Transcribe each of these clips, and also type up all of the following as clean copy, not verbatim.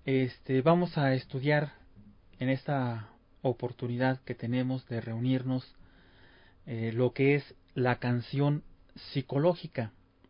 vamos a estudiar en esta oportunidad que tenemos de reunirnos lo que es la canción psicológica.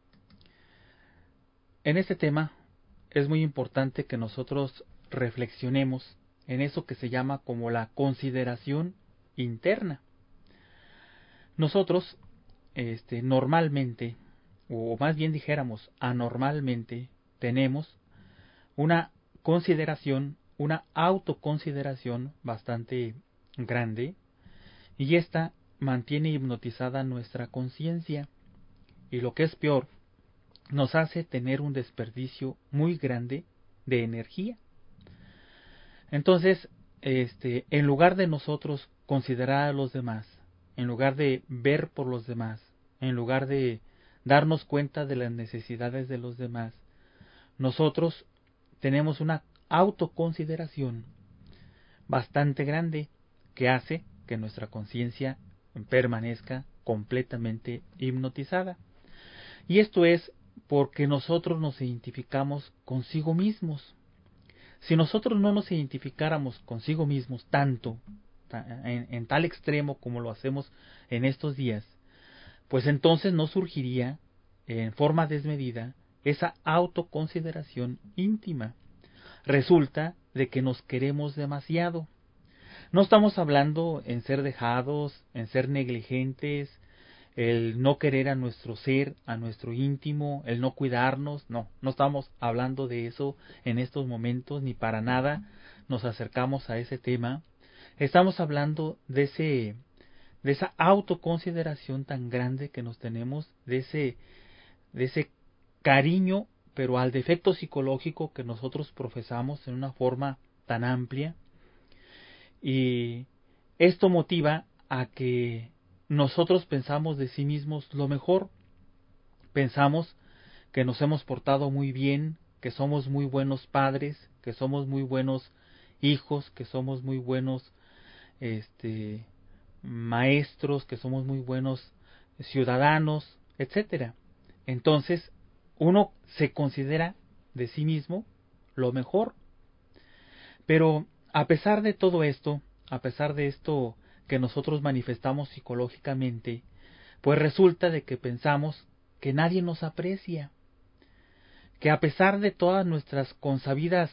En este tema es muy importante que nosotros reflexionemos en eso que se llama como la consideración interna. Nosotros, normalmente, o más bien dijéramos anormalmente, tenemos una consideración, una autoconsideración bastante grande, y esta mantiene hipnotizada nuestra conciencia, y lo que es peor, nos hace tener un desperdicio muy grande de energía. Entonces, en lugar de nosotros considerar a los demás, en lugar de ver por los demás, en lugar de darnos cuenta de las necesidades de los demás, nosotros tenemos una autoconsideración bastante grande que hace que nuestra conciencia permanezca completamente hipnotizada. Y esto es porque nosotros nos identificamos consigo mismos. Si nosotros no nos identificáramos consigo mismos tanto, en tal extremo como lo hacemos en estos días, pues entonces no surgiría en forma desmedida esa autoconsideración íntima. Resulta de que nos queremos demasiado. No estamos hablando en ser dejados, en ser negligentes, el no querer a nuestro ser, a nuestro íntimo, el no cuidarnos. No estamos hablando de eso en estos momentos, ni para nada nos acercamos a ese tema. Estamos hablando de esa autoconsideración tan grande que nos tenemos, de ese cariño, pero al defecto psicológico que nosotros profesamos en una forma tan amplia. Y esto motiva a que nosotros pensamos de sí mismos lo mejor. Pensamos que nos hemos portado muy bien, que somos muy buenos padres, que somos muy buenos hijos, que somos muy buenos maestros, que somos muy buenos ciudadanos, etcétera. Entonces, uno se considera de sí mismo lo mejor. Pero a pesar de todo esto, a pesar de esto que nosotros manifestamos psicológicamente, pues resulta de que pensamos que nadie nos aprecia, que a pesar de todas nuestras consabidas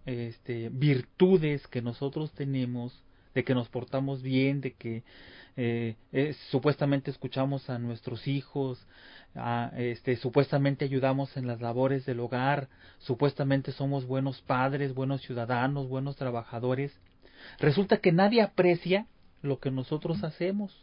virtudes que nosotros tenemos, de que nos portamos bien, de que supuestamente escuchamos a nuestros hijos, supuestamente ayudamos en las labores del hogar, supuestamente somos buenos padres, buenos ciudadanos, buenos trabajadores, resulta que nadie aprecia lo que nosotros hacemos.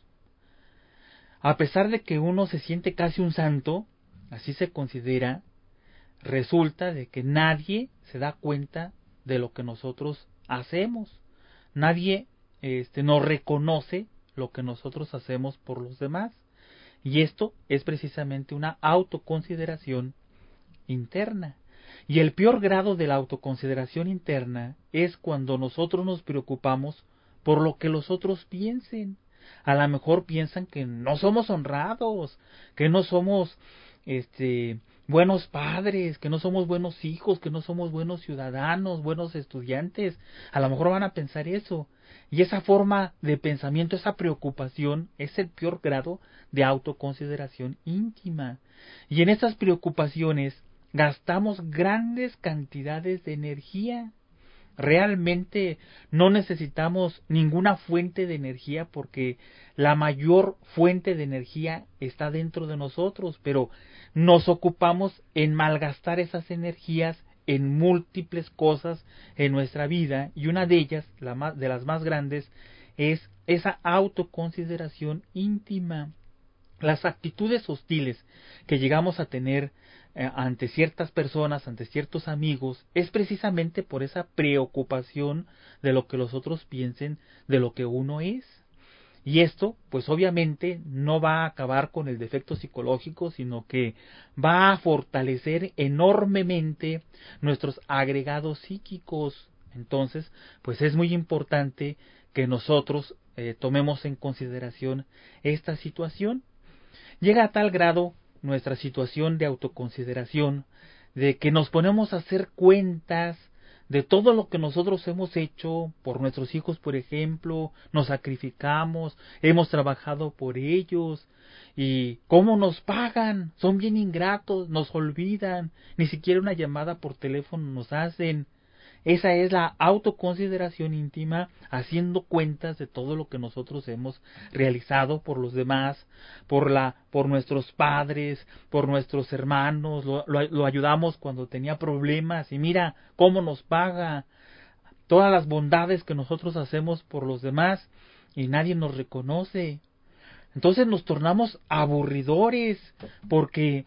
A pesar de que uno se siente casi un santo, así se considera, resulta de que nadie se da cuenta de lo que nosotros hacemos. Nadie nos reconoce lo que nosotros hacemos por los demás. Y esto es precisamente una autoconsideración interna. Y el peor grado de la autoconsideración interna es cuando nosotros nos preocupamos por lo que los otros piensen. A lo mejor piensan que no somos honrados, que no somos buenos padres, que no somos buenos hijos, que no somos buenos ciudadanos, buenos estudiantes. A lo mejor van a pensar eso. Y esa forma de pensamiento, esa preocupación, es el peor grado de autoconsideración íntima. Y en esas preocupaciones gastamos grandes cantidades de energía. Realmente no necesitamos ninguna fuente de energía porque la mayor fuente de energía está dentro de nosotros, pero nos ocupamos en malgastar esas energías en múltiples cosas en nuestra vida, y una de ellas, de las más grandes, es esa autoconsideración íntima. Las actitudes hostiles que llegamos a tener ante ciertas personas, ante ciertos amigos, es precisamente por esa preocupación de lo que los otros piensen de lo que uno es. Y esto, pues obviamente, no va a acabar con el defecto psicológico, sino que va a fortalecer enormemente nuestros agregados psíquicos. Entonces, pues es muy importante que nosotros tomemos en consideración esta situación. Llega a tal grado nuestra situación de autoconsideración de que nos ponemos a hacer cuentas de todo lo que nosotros hemos hecho por nuestros hijos, por ejemplo, nos sacrificamos, hemos trabajado por ellos, y cómo nos pagan, son bien ingratos, nos olvidan, ni siquiera una llamada por teléfono nos hacen. Esa es la autoconsideración íntima, haciendo cuentas de todo lo que nosotros hemos realizado por los demás, por nuestros padres, por nuestros hermanos, lo ayudamos cuando tenía problemas y mira cómo nos paga, todas las bondades que nosotros hacemos por los demás y nadie nos reconoce. Entonces nos tornamos aburridores porque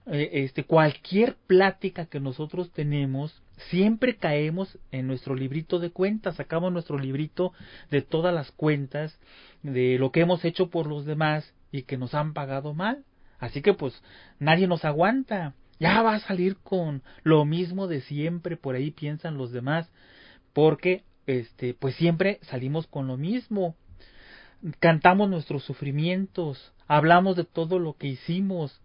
cualquier plática que nosotros tenemos siempre caemos en nuestro librito de cuentas, sacamos nuestro librito de todas las cuentas de lo que hemos hecho por los demás y que nos han pagado mal. Así que pues nadie nos aguanta. Ya va a salir con lo mismo de siempre, por ahí piensan los demás, porque pues siempre salimos con lo mismo. Cantamos nuestros sufrimientos, hablamos de todo lo que hicimos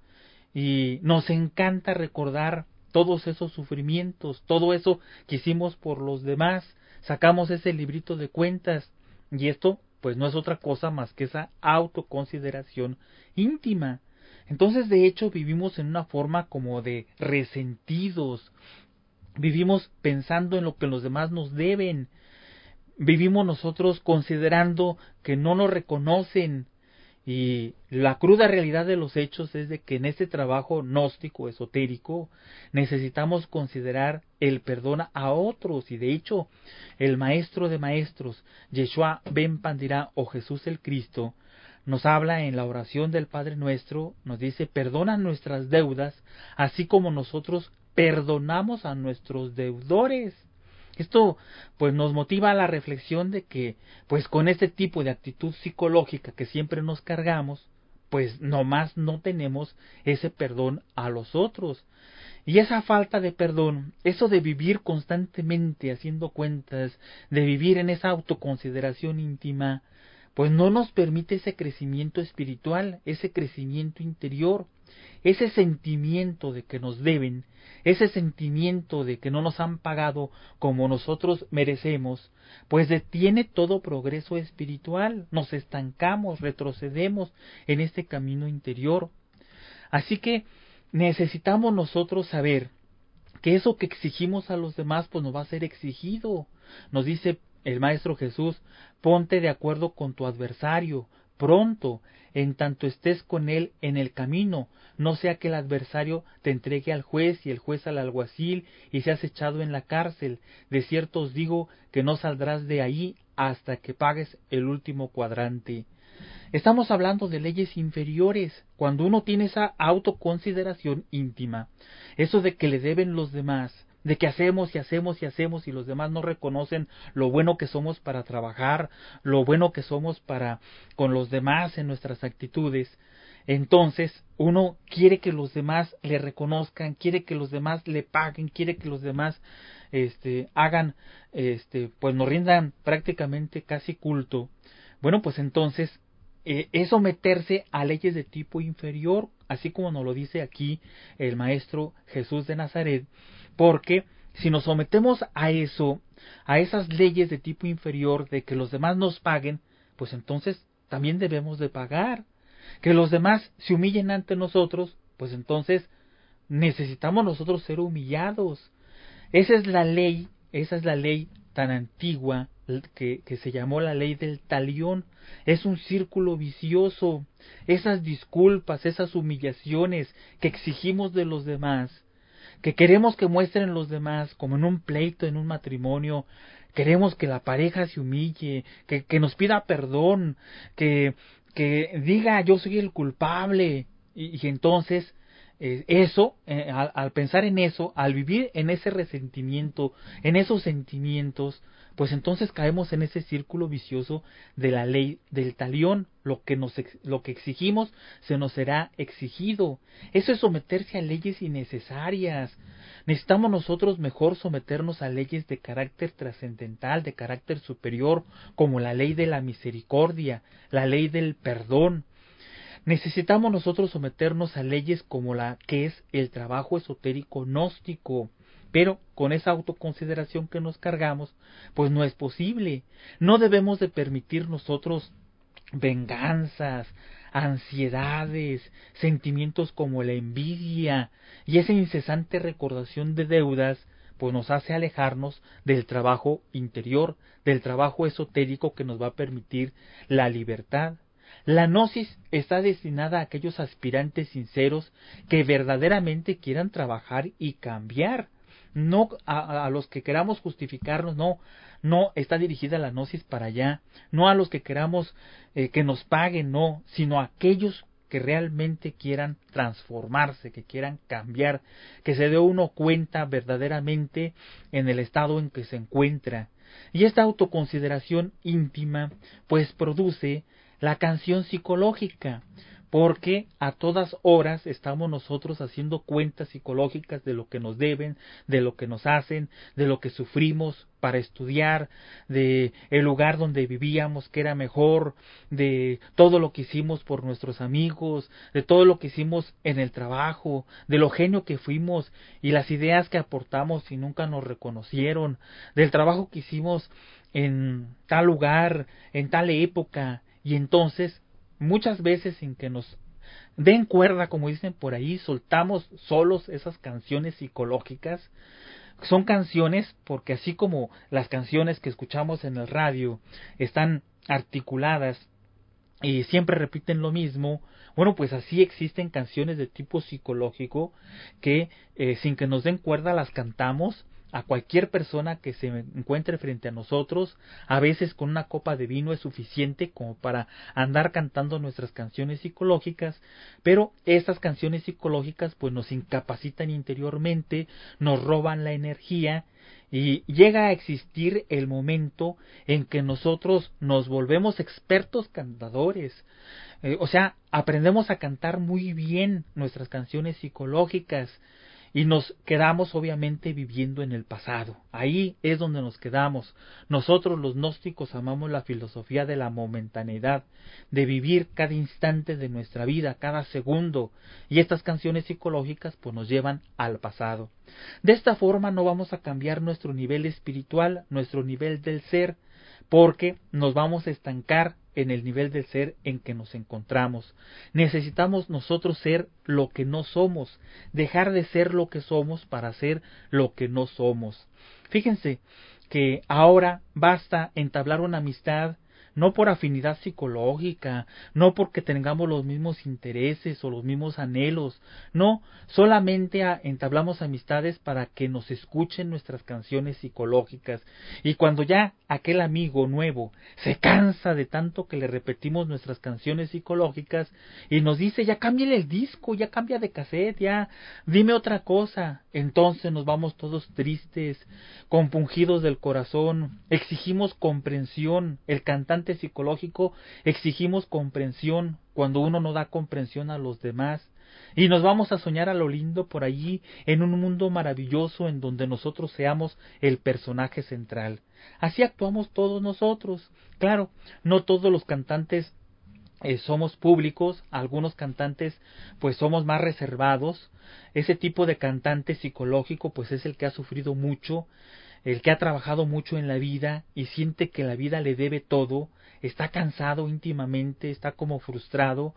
y nos encanta recordar todos esos sufrimientos, todo eso que hicimos por los demás, sacamos ese librito de cuentas y esto pues no es otra cosa más que esa autoconsideración íntima. Entonces de hecho vivimos en una forma como de resentidos, vivimos pensando en lo que los demás nos deben, vivimos nosotros considerando que no nos reconocen y la cruda realidad de los hechos es de que en este trabajo gnóstico, esotérico, necesitamos considerar el perdón a otros y de hecho el maestro de maestros, Yeshua Ben Pandirá o Jesús el Cristo, nos habla en la oración del Padre Nuestro, nos dice perdona nuestras deudas así como nosotros perdonamos a nuestros deudores. Esto pues nos motiva a la reflexión de que pues con este tipo de actitud psicológica que siempre nos cargamos, pues nomás no tenemos ese perdón a los otros. Y esa falta de perdón, eso de vivir constantemente haciendo cuentas, de vivir en esa autoconsideración íntima, pues no nos permite ese crecimiento espiritual, ese crecimiento interior, ese sentimiento de que nos deben, ese sentimiento de que no nos han pagado como nosotros merecemos, pues detiene todo progreso espiritual, nos estancamos, retrocedemos en este camino interior. Así que necesitamos nosotros saber que eso que exigimos a los demás pues nos va a ser exigido. Nos dice el Maestro Jesús, ponte de acuerdo con tu adversario, pronto, en tanto estés con él en el camino, no sea que el adversario te entregue al juez y el juez al alguacil y seas echado en la cárcel. De cierto os digo que no saldrás de ahí hasta que pagues el último cuadrante. Estamos hablando de leyes inferiores, cuando uno tiene esa autoconsideración íntima, eso de que le deben los demás, de que hacemos y hacemos y hacemos y los demás no reconocen lo bueno que somos para trabajar, lo bueno que somos para con los demás en nuestras actitudes. Entonces uno quiere que los demás le reconozcan, quiere que los demás le paguen, quiere que los demás hagan, pues nos rindan prácticamente casi culto. Bueno, pues entonces es someterse a leyes de tipo inferior, así como nos lo dice aquí el Maestro Jesús de Nazaret, porque si nos sometemos a eso, a esas leyes de tipo inferior de que los demás nos paguen, pues entonces también debemos de pagar. Que los demás se humillen ante nosotros, pues entonces necesitamos nosotros ser humillados. Esa es la ley tan antigua que se llamó la ley del talión. Es un círculo vicioso. Esas disculpas, esas humillaciones que exigimos de los demás, que queremos que muestren los demás, como en un pleito, en un matrimonio, queremos que la pareja se humille, que nos pida perdón, que diga yo soy el culpable, y entonces al pensar en eso, al vivir en ese resentimiento, en esos sentimientos, pues entonces caemos en ese círculo vicioso de la ley del talión. Lo que exigimos se nos será exigido. Eso es someterse a leyes innecesarias. Necesitamos nosotros mejor someternos a leyes de carácter trascendental, de carácter superior, como la ley de la misericordia, la ley del perdón. Necesitamos nosotros someternos a leyes como la que es el trabajo esotérico gnóstico, Pero con esa autoconsideración que nos cargamos, pues no es posible. No debemos de permitir nosotros venganzas, ansiedades, sentimientos como la envidia y esa incesante recordación de deudas, pues nos hace alejarnos del trabajo interior, del trabajo esotérico que nos va a permitir la libertad. La gnosis está destinada a aquellos aspirantes sinceros que verdaderamente quieran trabajar y cambiar, no a los que queramos justificarnos, no está dirigida la gnosis para allá, no a los que queramos que nos paguen, no, sino a aquellos que realmente quieran transformarse, que quieran cambiar, que se dé uno cuenta verdaderamente en el estado en que se encuentra. Y esta autoconsideración íntima pues produce la canción psicológica, porque a todas horas estamos nosotros haciendo cuentas psicológicas de lo que nos deben, de lo que nos hacen, de lo que sufrimos para estudiar, de el lugar donde vivíamos que era mejor, de todo lo que hicimos por nuestros amigos, de todo lo que hicimos en el trabajo, de lo genio que fuimos y las ideas que aportamos y nunca nos reconocieron, del trabajo que hicimos en tal lugar, en tal época, y entonces muchas veces sin que nos den cuerda, como dicen por ahí, soltamos solos esas canciones psicológicas. Son canciones porque así como las canciones que escuchamos en el radio están articuladas y siempre repiten lo mismo, bueno, pues así existen canciones de tipo psicológico que sin que nos den cuerda las cantamos a cualquier persona que se encuentre frente a nosotros. A veces con una copa de vino es suficiente como para andar cantando nuestras canciones psicológicas, pero estas canciones psicológicas pues nos incapacitan interiormente, nos roban la energía y llega a existir el momento en que nosotros nos volvemos expertos cantadores. O sea, aprendemos a cantar muy bien nuestras canciones psicológicas y nos quedamos obviamente viviendo en el pasado. Ahí es donde nos quedamos. Nosotros los gnósticos amamos la filosofía de la momentaneidad, de vivir cada instante de nuestra vida, cada segundo, y estas canciones psicológicas pues nos llevan al pasado. De esta forma no vamos a cambiar nuestro nivel espiritual, nuestro nivel del ser, porque nos vamos a estancar en el nivel del ser en que nos encontramos. Necesitamos nosotros ser lo que no somos, dejar de ser lo que somos para ser lo que no somos. Fíjense que ahora basta entablar una amistad no por afinidad psicológica, no porque tengamos los mismos intereses o los mismos anhelos, no, solamente entablamos amistades para que nos escuchen nuestras canciones psicológicas, y cuando ya aquel amigo nuevo se cansa de tanto que le repetimos nuestras canciones psicológicas y nos dice ya cámbiale el disco, ya cambia de cassette, ya dime otra cosa, entonces nos vamos todos tristes, compungidos del corazón, exigimos comprensión. El cantante psicológico exigimos comprensión cuando uno no da comprensión a los demás, y nos vamos a soñar a lo lindo por allí en un mundo maravilloso en donde nosotros seamos el personaje central. Así actuamos todos nosotros. Claro, no todos los cantantes somos públicos, algunos cantantes pues somos más reservados. Ese tipo de cantante psicológico pues es el que ha sufrido mucho, el que ha trabajado mucho en la vida y siente que la vida le debe todo, está cansado íntimamente, está como frustrado,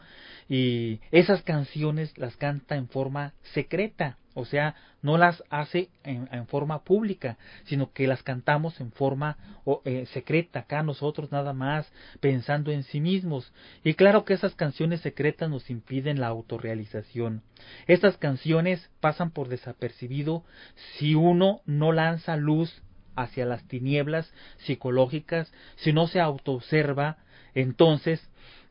y esas canciones las canta en forma secreta, o sea, no las hace en forma pública, sino que las cantamos en forma secreta, acá nosotros nada más pensando en sí mismos. Y claro que esas canciones secretas nos impiden la autorrealización. Estas canciones pasan por desapercibido si uno no lanza luz hacia las tinieblas psicológicas, si no se autoobserva, entonces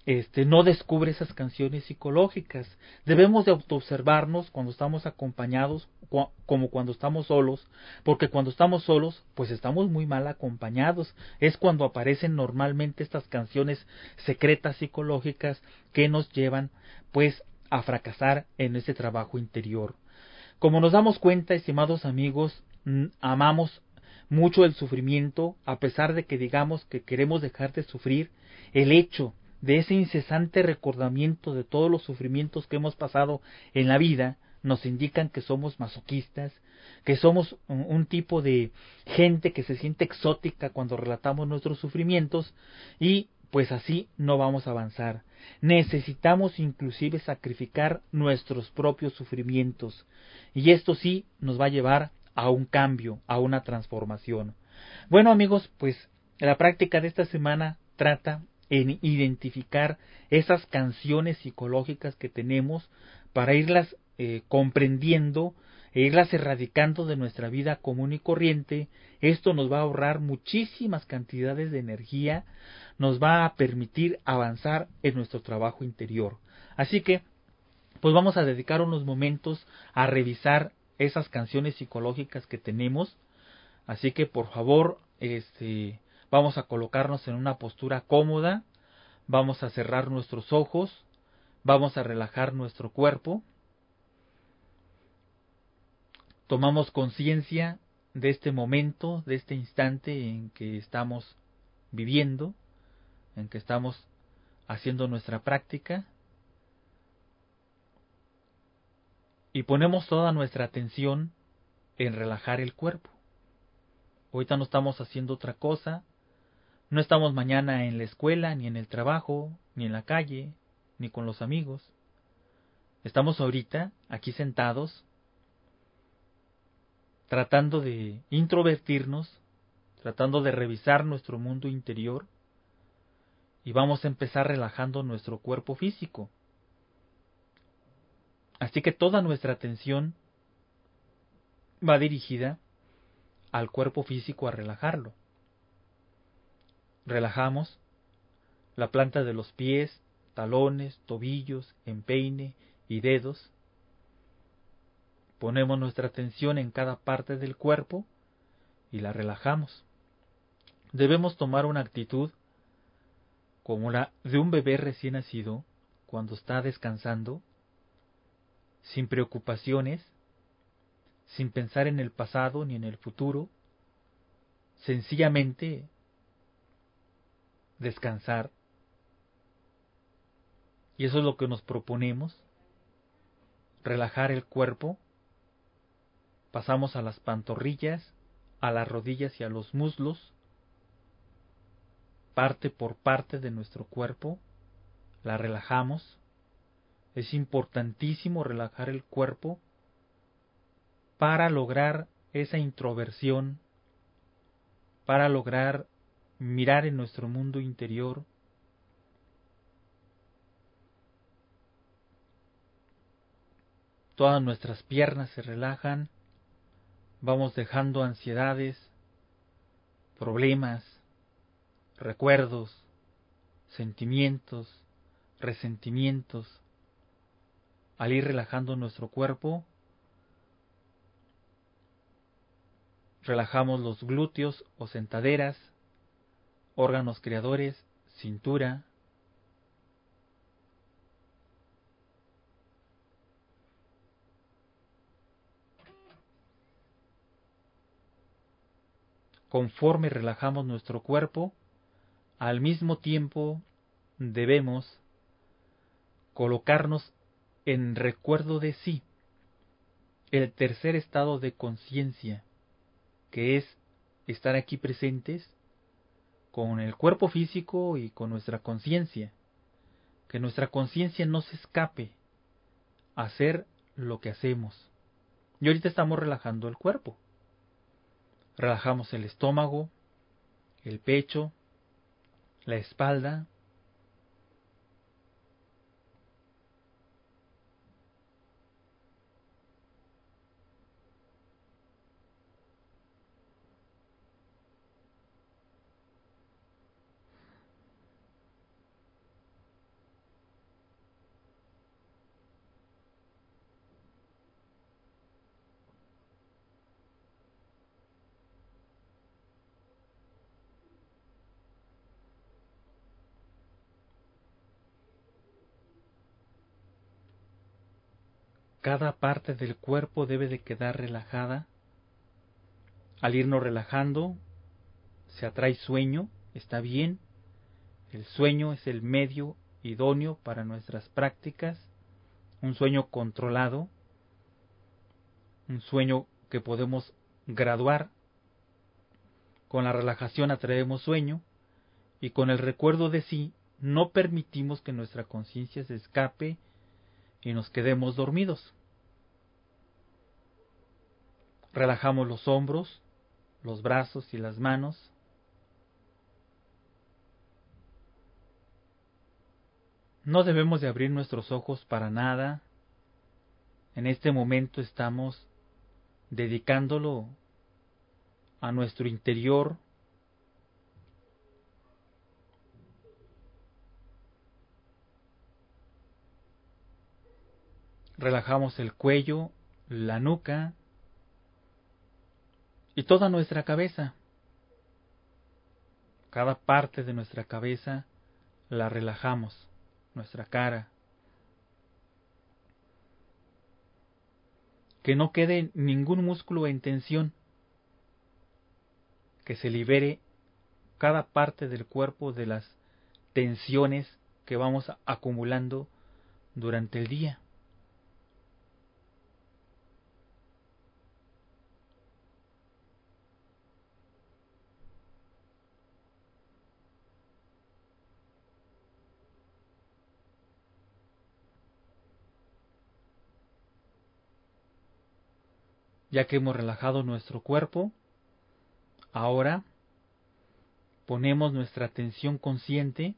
no descubre esas canciones psicológicas. Debemos de autoobservarnos cuando estamos acompañados como cuando estamos solos, porque cuando estamos solos pues estamos muy mal acompañados. Es cuando aparecen normalmente estas canciones secretas psicológicas que nos llevan pues a fracasar en ese trabajo interior. Como nos damos cuenta, estimados amigos, amamos mucho el sufrimiento, a pesar de que digamos que queremos dejar de sufrir. El hecho de ese incesante recordamiento de todos los sufrimientos que hemos pasado en la vida nos indican que somos masoquistas, que somos un tipo de gente que se siente exótica cuando relatamos nuestros sufrimientos, y pues así no vamos a avanzar. Necesitamos inclusive sacrificar nuestros propios sufrimientos, y esto sí nos va a llevar a un cambio, a una transformación. Bueno, amigos, pues la práctica de esta semana trata en identificar esas canciones psicológicas que tenemos para irlas comprendiendo e irlas erradicando de nuestra vida común y corriente. Esto nos va a ahorrar muchísimas cantidades de energía, nos va a permitir avanzar en nuestro trabajo interior. Así que, pues vamos a dedicar unos momentos a revisar esas canciones psicológicas que tenemos. Así que, por favor, vamos a colocarnos en una postura cómoda, vamos a cerrar nuestros ojos, vamos a relajar nuestro cuerpo. Tomamos conciencia de este momento, de este instante en que estamos viviendo, en que estamos haciendo nuestra práctica, y ponemos toda nuestra atención en relajar el cuerpo. Ahorita no estamos haciendo otra cosa, no estamos mañana en la escuela, ni en el trabajo, ni en la calle, ni con los amigos. Estamos ahorita aquí sentados, tratando de introvertirnos, tratando de revisar nuestro mundo interior, y vamos a empezar relajando nuestro cuerpo físico. Así que toda nuestra atención va dirigida al cuerpo físico, a relajarlo. Relajamos la planta de los pies, talones, tobillos, empeine y dedos. Ponemos nuestra atención en cada parte del cuerpo y la relajamos. Debemos tomar una actitud como la de un bebé recién nacido cuando está descansando, sin preocupaciones, sin pensar en el pasado ni en el futuro, sencillamente descansar. Y eso es lo que nos proponemos, relajar el cuerpo. Pasamos a las pantorrillas, a las rodillas y a los muslos, parte por parte de nuestro cuerpo, la relajamos. Es importantísimo relajar el cuerpo para lograr esa introversión, para lograr mirar en nuestro mundo interior. Todas nuestras piernas se relajan, vamos dejando ansiedades, problemas, recuerdos, sentimientos, resentimientos. Al ir relajando nuestro cuerpo, relajamos los glúteos o sentaderas, órganos creadores, cintura. Conforme relajamos nuestro cuerpo, al mismo tiempo debemos colocarnos en recuerdo de sí, el tercer estado de conciencia, que es estar aquí presentes con el cuerpo físico y con nuestra conciencia, que nuestra conciencia no se escape a hacer lo que hacemos. Y ahorita estamos relajando el cuerpo. Relajamos el estómago, el pecho, la espalda. Cada parte del cuerpo debe de quedar relajada. Al irnos relajando, se atrae sueño, está bien. El sueño es el medio idóneo para nuestras prácticas, un sueño controlado. un sueño que podemos graduar. Con la relajación atraemos sueño y con el recuerdo de sí no permitimos que nuestra conciencia se escape y nos quedemos dormidos. Relajamos los hombros, los brazos y las manos. No debemos de abrir nuestros ojos para nada. En este momento estamos dedicándolo a nuestro interior. Relajamos el cuello, la nuca y toda nuestra cabeza. Cada parte de nuestra cabeza la relajamos, nuestra cara. Que no quede ningún músculo en tensión. Que se libere cada parte del cuerpo de las tensiones que vamos acumulando durante el día. Ya que hemos relajado nuestro cuerpo, ahora ponemos nuestra atención consciente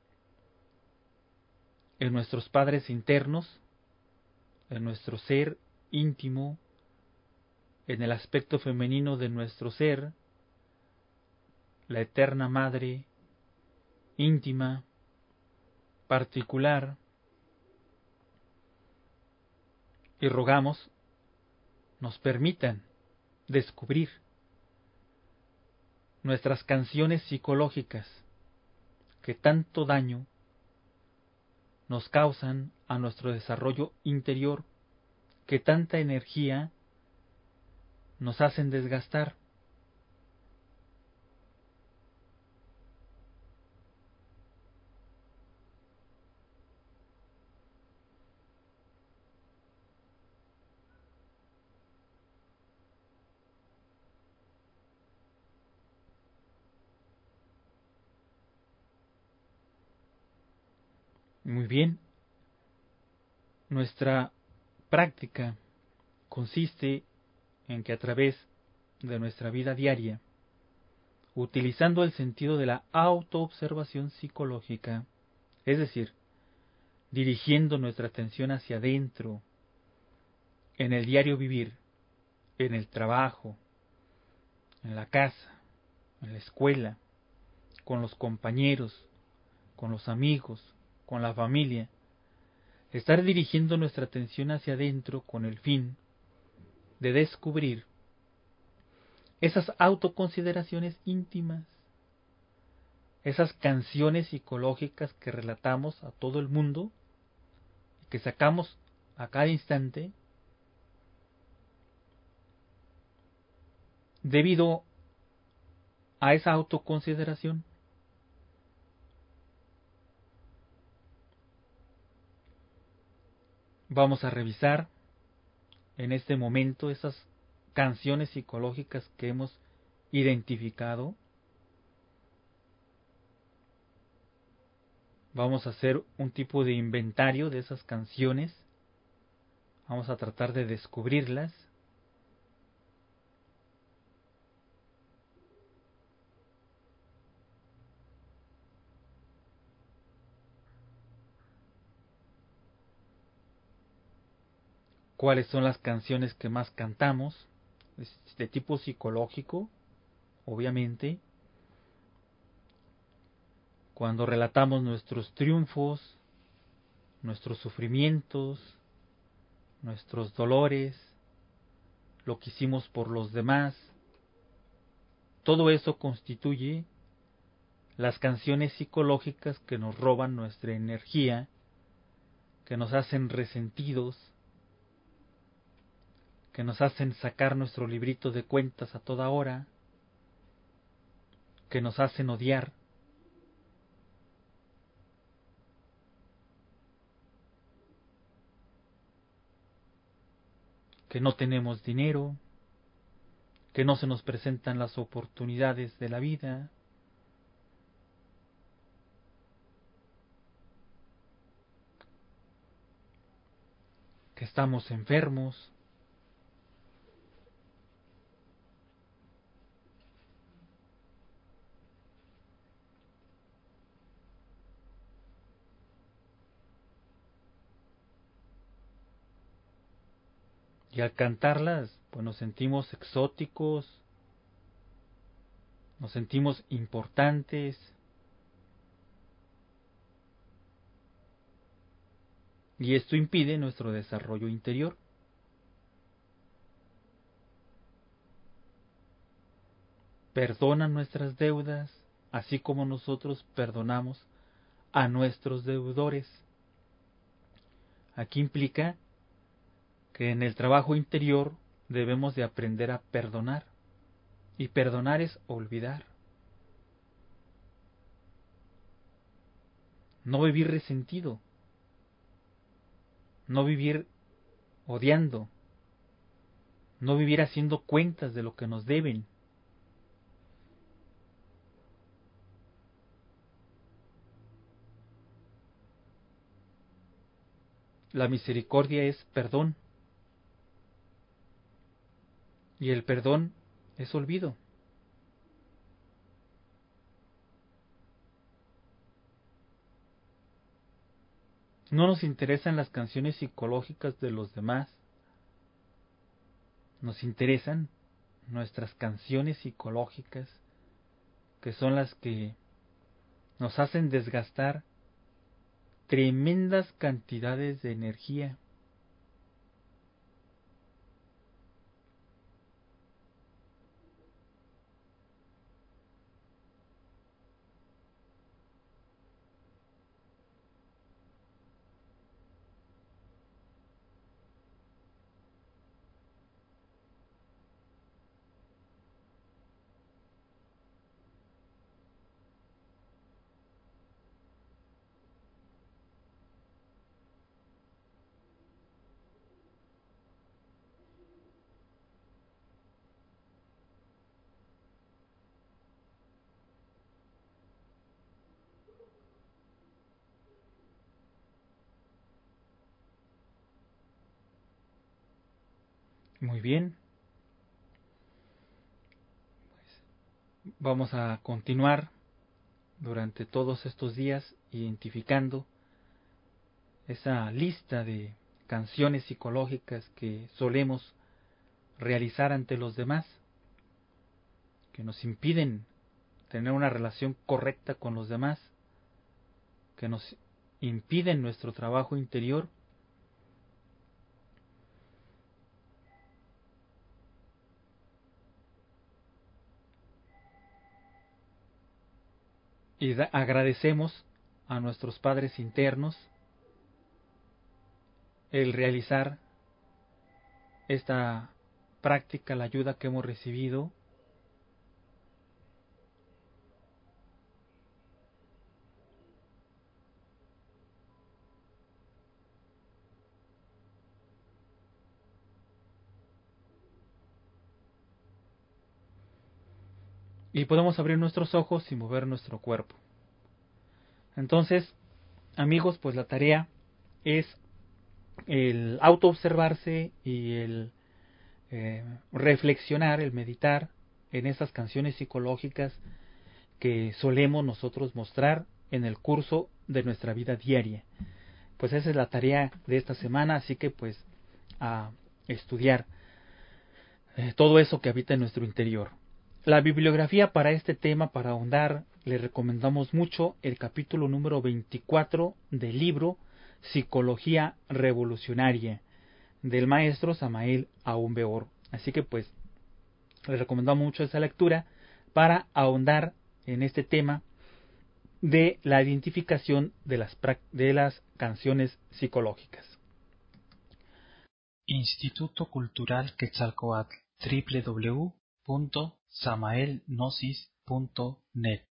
en nuestros padres internos, en nuestro ser íntimo, en el aspecto femenino de nuestro ser, la eterna madre íntima, particular, y rogamos nos permitan descubrir nuestras canciones psicológicas que tanto daño nos causan a nuestro desarrollo interior, que tanta energía nos hacen desgastar. Muy bien, nuestra práctica consiste en que a través de nuestra vida diaria, utilizando el sentido de la autoobservación psicológica, es decir, dirigiendo nuestra atención hacia adentro, en el diario vivir, en el trabajo, en la casa, en la escuela, con los compañeros, con los amigos, con la familia, estar dirigiendo nuestra atención hacia adentro con el fin de descubrir esas autoconsideraciones íntimas, esas canciones psicológicas que relatamos a todo el mundo y que sacamos a cada instante debido a esa autoconsideración. Vamos a revisar en este momento esas canciones psicológicas que hemos identificado. Vamos a hacer un tipo de inventario de esas canciones. Vamos a tratar de descubrirlas. Cuáles son las canciones que más cantamos, de tipo psicológico, obviamente. Cuando relatamos nuestros triunfos, nuestros sufrimientos, nuestros dolores, lo que hicimos por los demás, todo eso constituye las canciones psicológicas que nos roban nuestra energía, que nos hacen resentidos, que nos hacen sacar nuestro librito de cuentas a toda hora, que nos hacen odiar. que no tenemos dinero, que no se nos presentan las oportunidades de la vida, que estamos enfermos. Y al cantarlas, pues nos sentimos exóticos, nos sentimos importantes, y esto impide nuestro desarrollo interior. Perdona nuestras deudas, así como nosotros perdonamos a nuestros deudores. Aquí implica que en el trabajo interior debemos de aprender a perdonar, y perdonar es olvidar. No vivir resentido, no vivir odiando, no vivir haciendo cuentas de lo que nos deben. La misericordia es perdón, y el perdón es olvido. No nos interesan las canciones psicológicas de los demás, nos interesan nuestras canciones psicológicas, que son las que nos hacen desgastar tremendas cantidades de energía. Muy bien, vamos a continuar durante todos estos días identificando esa lista de canciones psicológicas que solemos realizar ante los demás, que nos impiden tener una relación correcta con los demás, que nos impiden nuestro trabajo interior. Y agradecemos a nuestros padres internos el realizar esta práctica, la ayuda que hemos recibido. Y podemos abrir nuestros ojos y mover nuestro cuerpo. Entonces, amigos, pues la tarea es el autoobservarse y el reflexionar, el meditar en esas canciones psicológicas que solemos nosotros mostrar en el curso de nuestra vida diaria. Pues esa es la tarea de esta semana, así que pues a estudiar todo eso que habita en nuestro interior. La bibliografía para este tema, para ahondar, le recomendamos mucho el capítulo número 24 del libro Psicología Revolucionaria del maestro Samael Aún Weor. Así que pues les recomendamos mucho esa lectura para ahondar en este tema de la identificación de las canciones psicológicas. Instituto Cultural Quetzalcóatl, www.samaelgnosis.net